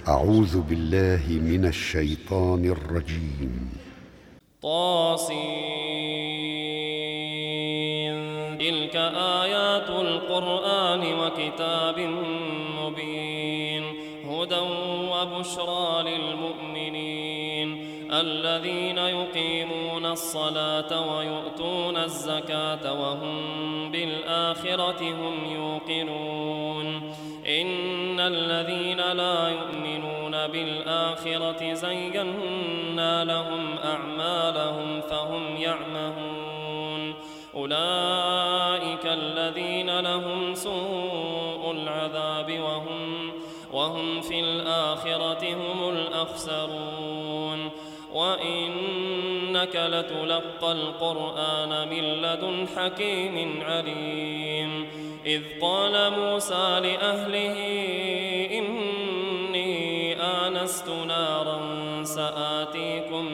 أعوذ بالله من الشيطان الرجيم. طاسين. تلك آيات القرآن وكتاب مبين، هدى وبشرى للمؤمنين الذين يقيمون الصلاة ويؤتون الزكاة وهم بالآخرة هم يوقنون. إن الذين لا يؤمنون بالآخرة زينا لهم أعمالهم فهم يعمهون. أولئك الذين لهم سوء العذاب وهم في الآخرة هم الأخسرون. وإنك لتلقى القرآن من لدن حكيم عليم. إذ قال موسى لأهله إني آنست نارا سآتيكم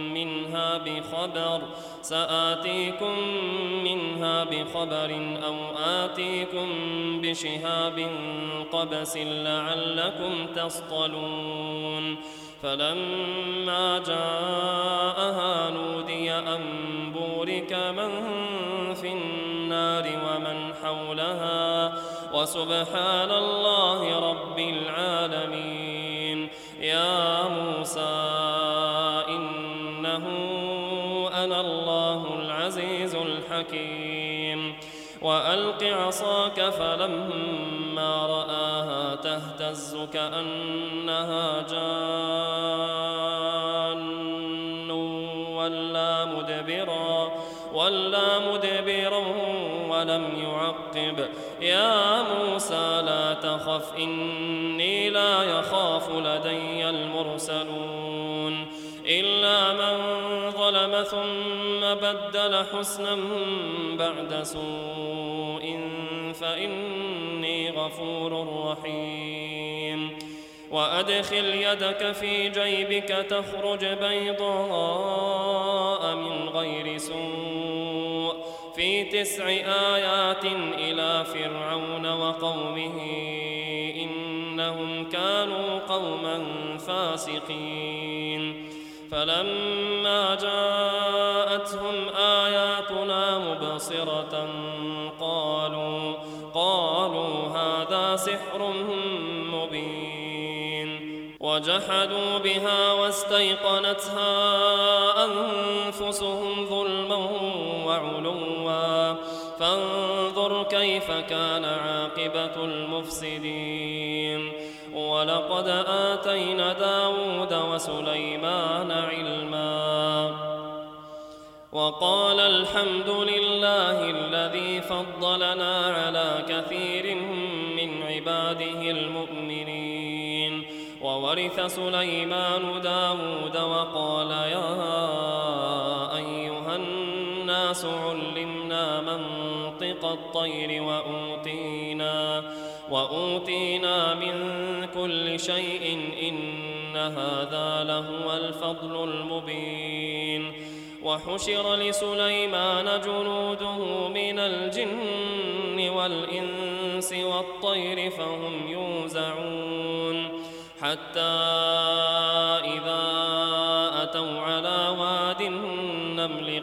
منها بخبر أو آتيكم بشهاب قبس لعلكم تصطلون. فلما جاءها نودي أن بورك من في النار ومن حولها وسبحان الله رب العالمين. يا موسى إنه أنا الله العزيز الحكيم. وألق عصاك فلما رآها تهتز كأنها جان ولا مدبرا ولم يعقب. يا موسى لا تخف إني لا يخاف لدي المرسلون. إلا من ظلم ثم بدل حسنا بعد سوء فإني غفور رحيم. وأدخل يدك في جيبك تخرج بيضاء من غير سوء في 9 آيات إلى فرعون وقومه إنهم كانوا قوما فاسقين. فلما جاءتهم آياتنا مبصرة قالوا هذا سحر مبين. وجحدوا بها واستيقنتها أنفسهم ظلما وعلوا فانظر كيف كان عاقبة المفسدين. ولقد آتينا داود وسليمان علما وقال الحمد لله الذي فضلنا على كثير من عباده المؤمنين. وورث سليمان داود وقال يا أيها الناس علمنا منطق الطير وأوتينا من كل شيء إن هذا لهو الفضل المبين. وحشر لسليمان جنوده من الجن والإنس والطير فهم يوزعون. حتى إذا أتوا على واد النمل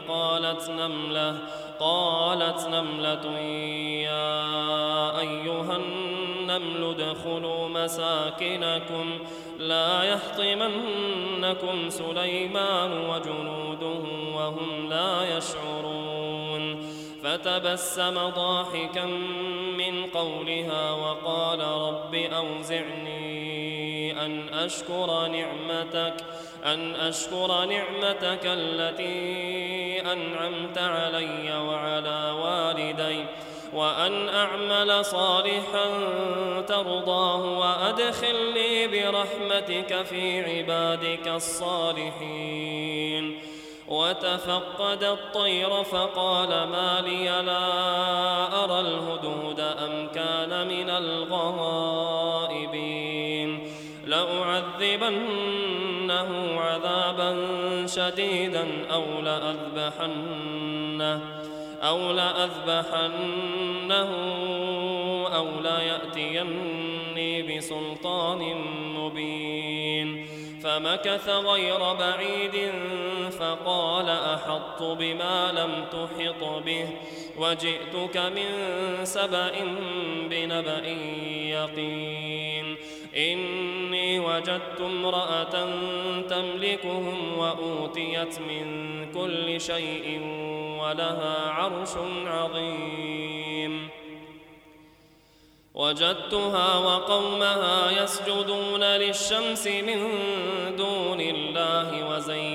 قالت نملة يا أيها النمل ادخلوا مساكنكم لا يحطمنكم سليمان وجنوده وهم لا يشعرون. فتبسم ضاحكا من قولها وقال رب أوزعني أن أشكر نعمتك التي أنعمت علي وعلى والدي وأن أعمل صالحا ترضاه وأدخلني برحمتك في عبادك الصالحين. وتفقد الطير فقال ما لي لا أرى الهدهد أم كان من الغائبين. لأعذبنه عذابا شديدا أو لأذبحنه أو ليأتيني بسلطان مبين. فمكث غير بعيد فقال أحطت بما لم تحط به وجئتك من سبأ بنبأ يقين إني وجدت امرأة تملكهم وأوتيت من كل شيء ولها عرش عظيم وجدتها وقومها يسجدون للشمس من دون الله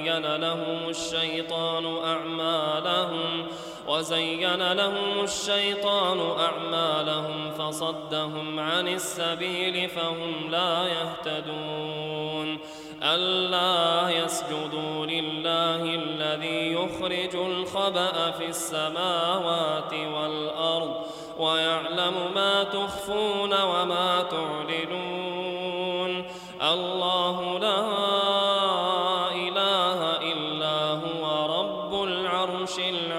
وزين لهم الشيطان أعمالهم فصدهم عن السبيل فهم لا يهتدون ألا يسجدوا لله الذي يخرج الخبأ في السماوات والأرض ويعلم ما تخفون وما تعلنون الله لا إله إلا هو رب العرش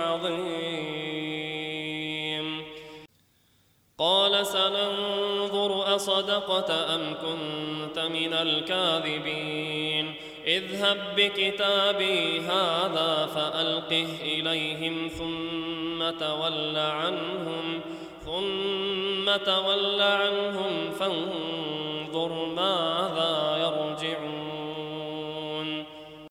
العظيم قال سننظر أصدقت أم كنت من الكاذبين اذهب بكتابي هذا فألقه إليهم ثم تول عنهم فانظر ماذا يرجعون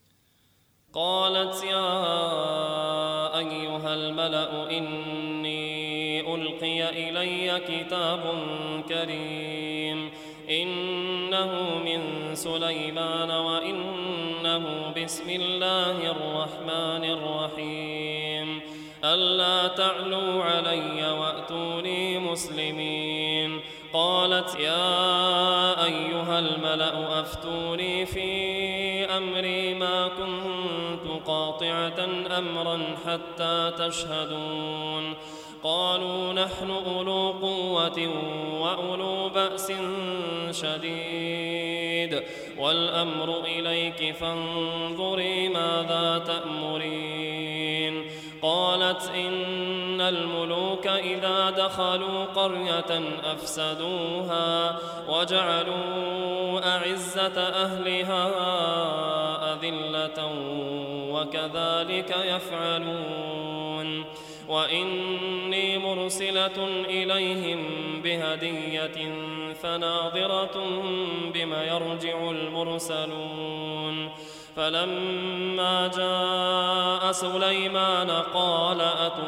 قالت يا أيها الملأ إني ألقي إلي كتاب كريم إنه من سليمان وإنه بسم الله الرحمن الرحيم ألا تعلوا علي وأتوني مسلمين قالت يا أيها الملأ أفتوني في أمري ما كنت قاطعة أمرا حتى تشهدون قالوا نحن أولو قوة وأولو بأس شديد والأمر إليك فانظري ماذا تأمرين قالت إن الملوك إذا دخلوا قرية أفسدوها وجعلوا أعزة أهلها أذلة وكذلك يفعلون وإني مرسلة إليهم بهدية فناظرة بما يرجع المرسلون فلما جاء سليمان قال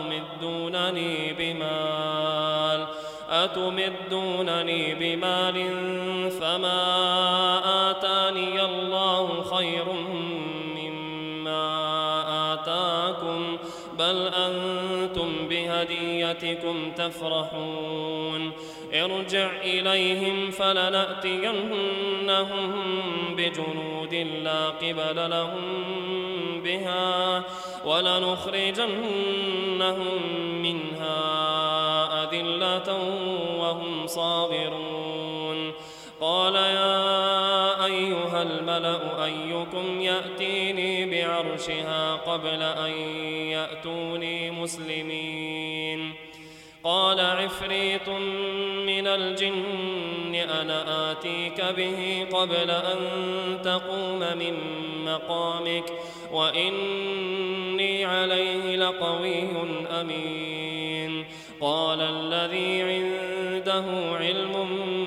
أتمدونني بمال فما آتاني الله خير مما آتاكم بل أنتم بهديتكم تفرحون ارجع إليهم فلنأتينهم بجنود لا قبل لهم بها ولنخرجنهم منها أذلة وهم صاغرون قال يا أيها الملأ أيكم يأتيني بعرشها قبل أن يأتوني مسلمين قال عفريت من الجن أنا آتيك به قبل أن تقوم من مقامك وإني عليه لقوي أمين قال الذي عنده علم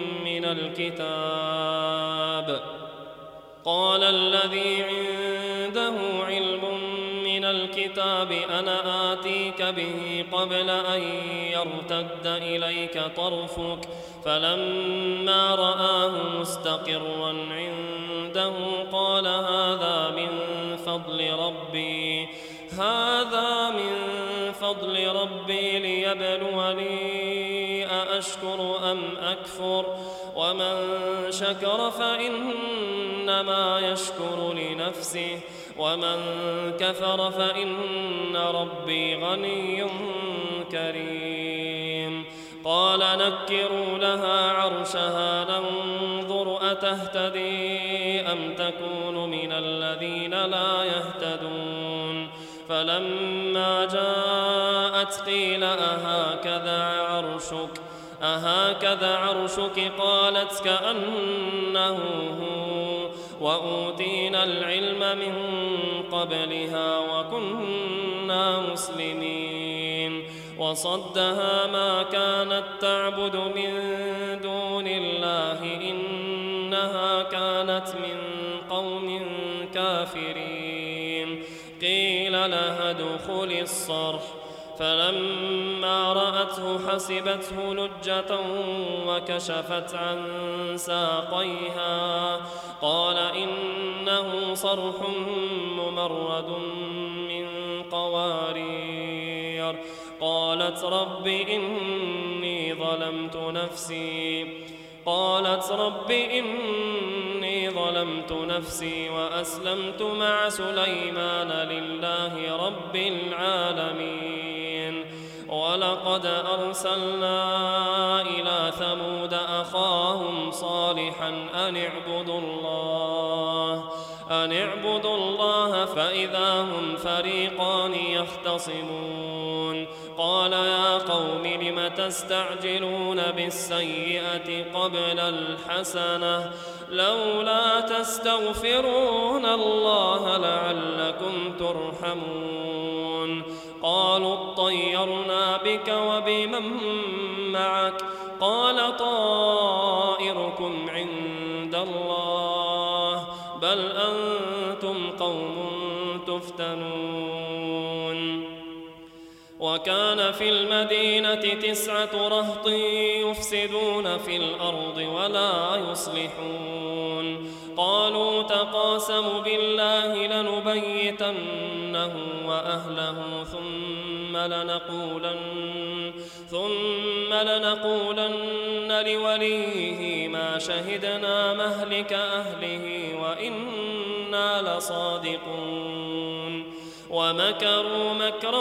من الكتاب أنا آتيك به قبل أن يرتد إليك طرفك فلما رآه مستقرا عنده قال هذا من فضل ربي ليبلوني أأشكر أم أكفر ومن شكر فإنما يشكر لنفسه ومن كفر فإن ربي غني كريم قال نكروا لها عرشها ننظر أتهتدي أم تكون من الذين لا يهتدون فلما جاءت قيل أهكذا عرشك قالت كأنه هو وأوتينا العلم من قبلها وكنا مسلمين وصدها ما كانت تعبد من دون الله إنها كانت من قوم كافرين قيل لها ادخل الصرح فلما رأته حسبته لجة وكشفت عن ساقيها قال إنه صرح ممرد من قوارير قالت رب إني ظلمت نفسي وأسلمت مع سليمان لله رب العالمين ولقد أرسلنا إلى ثمود أخاهم صالحا أن اعبدوا الله فإذا هم فريقان يختصمون قال يا قوم لم تستعجلون بالسيئة قبل الحسنة لولا تستغفرون الله لعلكم ترحمون قالوا اطيرنا بك وبمن معك قال طائركم عند الله بل أنتم قوم تفتنون وكان في المدينة 9 رهط يفسدون في الأرض ولا يصلحون قالوا تقاسموا بالله لنبيتنه وأهله ثم لنقولن لوليه ما شهدنا مهلك أهله وإنا لصادقون ومكروا مكرا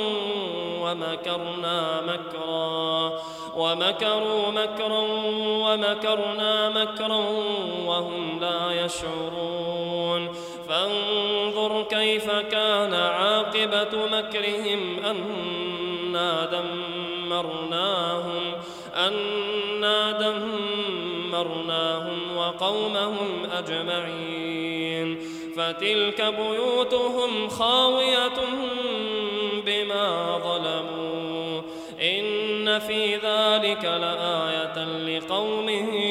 ومكرنا مكرا وهم لا يشعرون فانظر كيف كان عاقبة مكرهم أنا دمرناهم وقومهم أجمعين فتلك بيوتهم خاوية بما ظلموا إن في ذلك لآية لقوم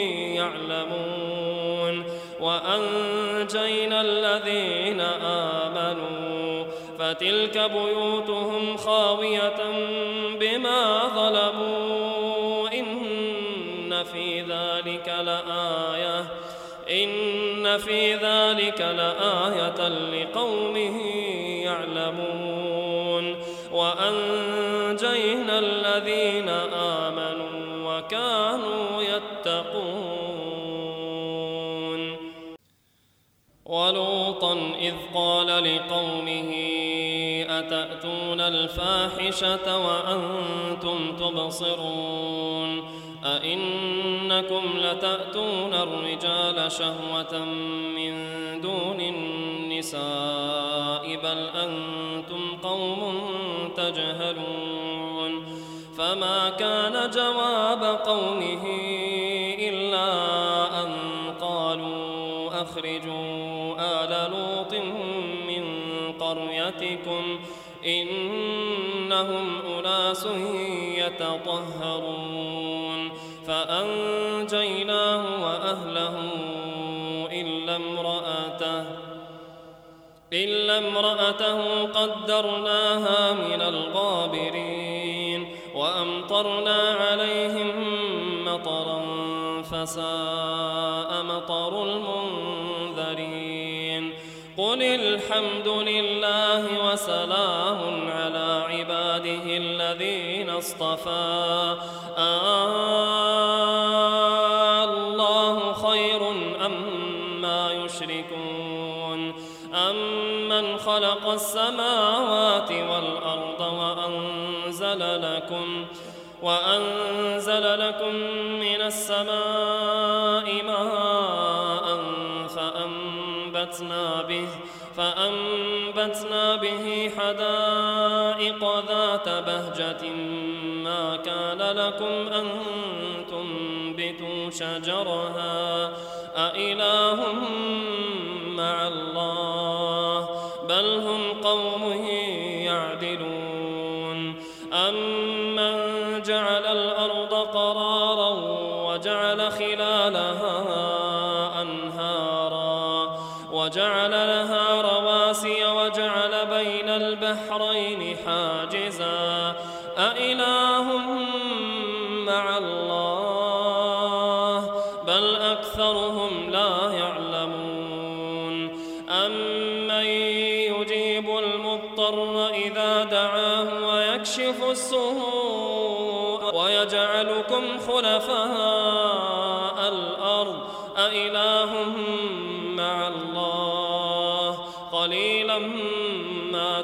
يعلمون وأنجينا الذين آمنوا فتلك بيوتهم خاوية بما ظلموا إن في ذلك لآية لقوم يعلمون وأنجينا الذين آمنوا وكانوا يتقون ولوطا إذ قال لقومه أتأتون الفاحشة وأنتم تبصرون أئنكم لتأتون الرجال شهوة من دون النساء بل أنتم قوم تجهلون فما كان جواب قومه إلا أن قالوا أخرجوا آل لوط من قريتكم إنهم أناس يتطهرون فأنجيناه وأهله إلا امرأته قدرناها من الغابرين وأمطرنا عليهم مطرا فساء مطر المنذرين قل الحمد لله وسلام على عباده الذين اصطفى الله خير أما يشركون أمن خلق السماوات والأرض وأنزل لكم من السماء ماء فأنبتنا به حدائق ذات بهجة ما كان لكم أن تنبتوا شجرها أإله مع الله بل هم قوم يعدلون أمن جعل الأرض قرارا وجعل خلالها أنهارا وجعل لها رواسي وجعل بين البحرين حاجزا أإله مع الله بل أكثرهم لا يعلمون أمن يجيب المضطر إذا دعاه ويكشف السوء ويجعلكم خلفاء الأرض أإله مع الله قليلا ما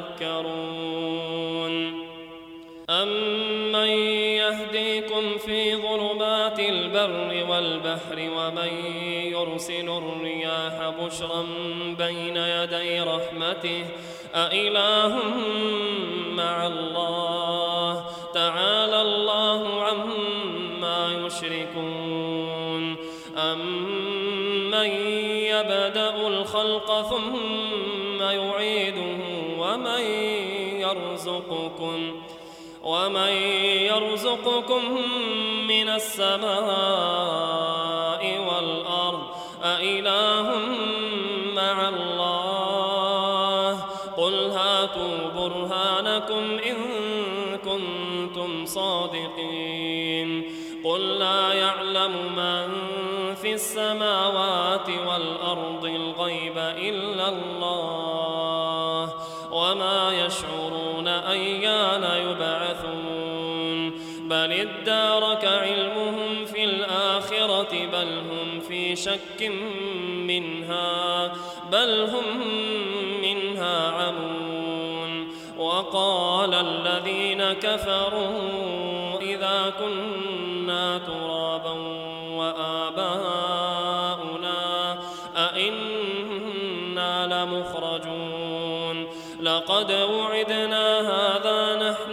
تذكرون أمن يهديكم في ظلمات البر والبحر ومن يرسل الرياح بشرا بين يدي رحمته أإله مع الله تعالى الله عما يشركون أمن يبدأ الخلق ثم يعيده ومن يرزقكم من السماء والأرض أإله مع الله قل هاتوا برهانكم إن كنتم صادقين قل لا يعلم من في السماوات والأرض الغيب إلا الله وما يشعرون أيان يبعثون بل ادارك علمهم في الآخرة بل هم في شك منها بل هم منها عمون وقال الذين كفروا إذا كنا ترابا وآباؤنا أئنا لمخرجون لقد وعدنا هذا نحن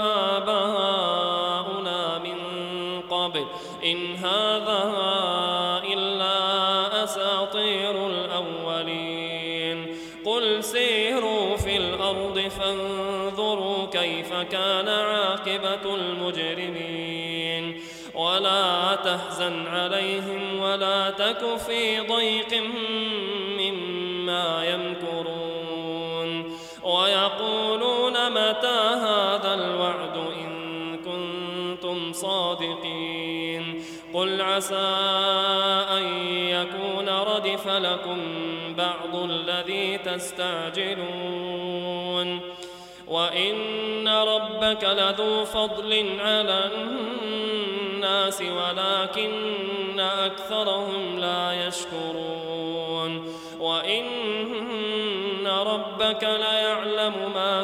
وآباؤنا من قبل إن هذا إلا أساطير الأولين قل سيروا في الأرض فانظروا كيف كان عاقبة المجرمين ولا تحزن عليهم ولا تك في ضيق مما يمكرون ويقولون متى هذا الوعد إن كنتم صادقين قل عسى أن يكون ردف لكم بعض الذي تستعجلون وإن ربك لذو فضل على الناس ولكن أكثرهم لا يشكرون وإن ربك ليعلم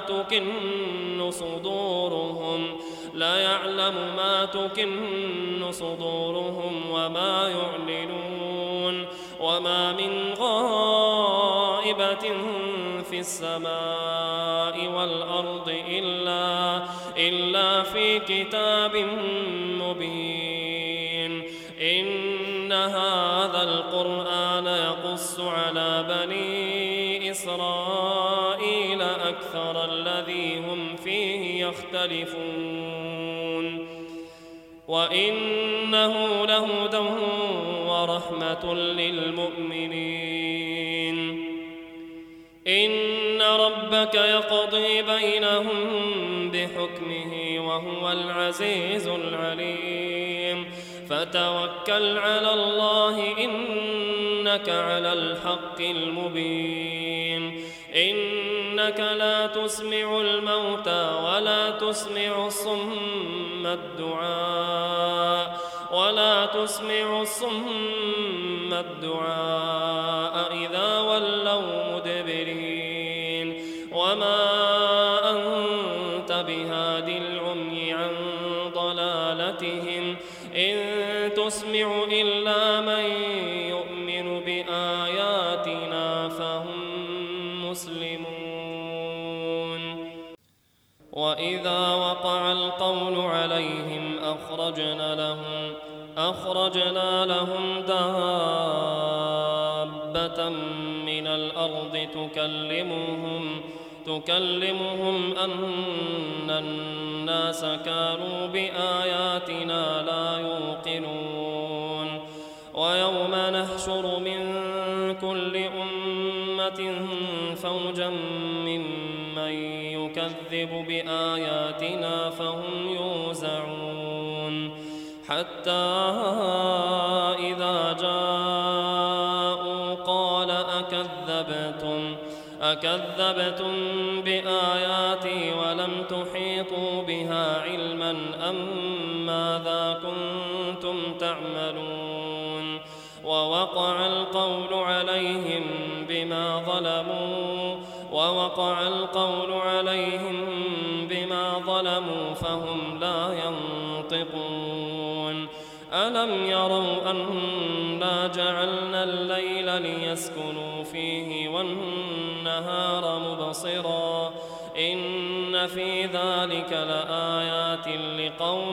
ما تكن صدورهم وما يعلنون وما من غائبة في السماء والأرض إلا في كتاب مبين إن هذا القرآن يقص على بني إسرائيل أكثر الذي هم فيه يختلفون وإنه لهدى ورحمة للمؤمنين إن ربك يقضي بينهم بحكمه وهو العزيز العليم فتوكل على الله إنك على الحق المبين إنك لا تسمع الموتى ولا تسمع الصم الدعاء إذا ولوا مدبرين وما أنت بهاد العمي عن ضلالتهم إن تسمع إلا من يؤمن بآياتنا فهم مسلمون وإذا وقع القول عليهم أخرجنا لهم دابة من الأرض تكلمهم أن الناس كانوا بآياتنا لا يوقنون ويوم نحشر من كل أمة فوجا ممن يكذب بآياتنا فهم يوزعون حتى إذا جاءوا قال أكذبتم بآياتي ولم تحيطوا بها علما أم ماذا كنتم تعملون ووقع القول عليهم بما ظلموا فهم لا ينطقون ألم يروا أنا جعلنا الليل ليسكنوا فيه والنهار مبصرا إن في ذلك لآيات لقوم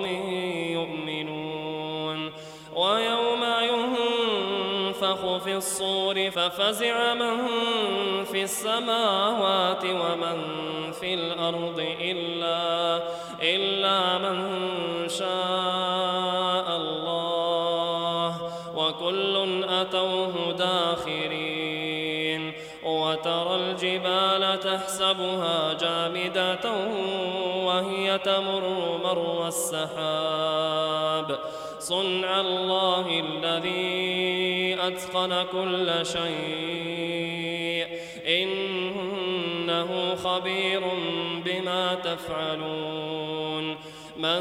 يؤمنون ويوم ينفخ في الصور ففزع من في السماوات ومن في الأرض إلا من شاء الله وكل أتوه داخرين وترى الجبال تحسبها جامدة وهي تمر مر السحاب صنع الله الذي أتقن كل شيء إنه خبير بما تفعلون من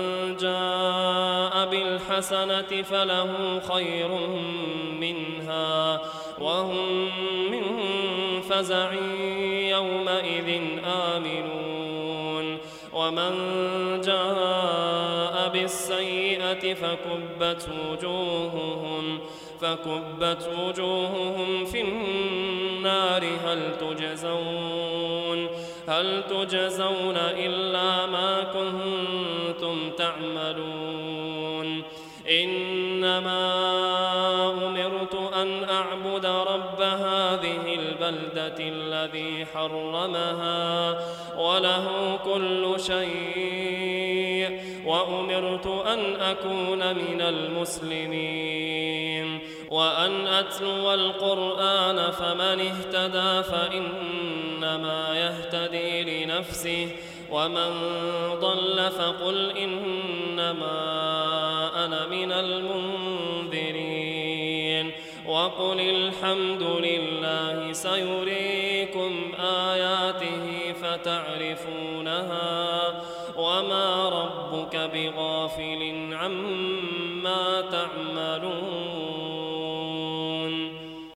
جاء بالحسنة فله خير منها وهم من فزع يومئذ آمنون ومن جاء بالسيئة فكبت وجوههم في النار هل تجزون إلا ما كنتم تعملون إنما أمرت أن أعبد رب هذه البلدة الذي حرمها وله كل شيء وأمرت أن أكون من المسلمين وأن أتلو القرآن فمن اهتدى فإنما يهتدي لنفسه ومن ضل فقل إنما أنا من المنذرين وقل الحمد لله سيريكم آياته فتعرفونها وما ربك بغافل عما تعملون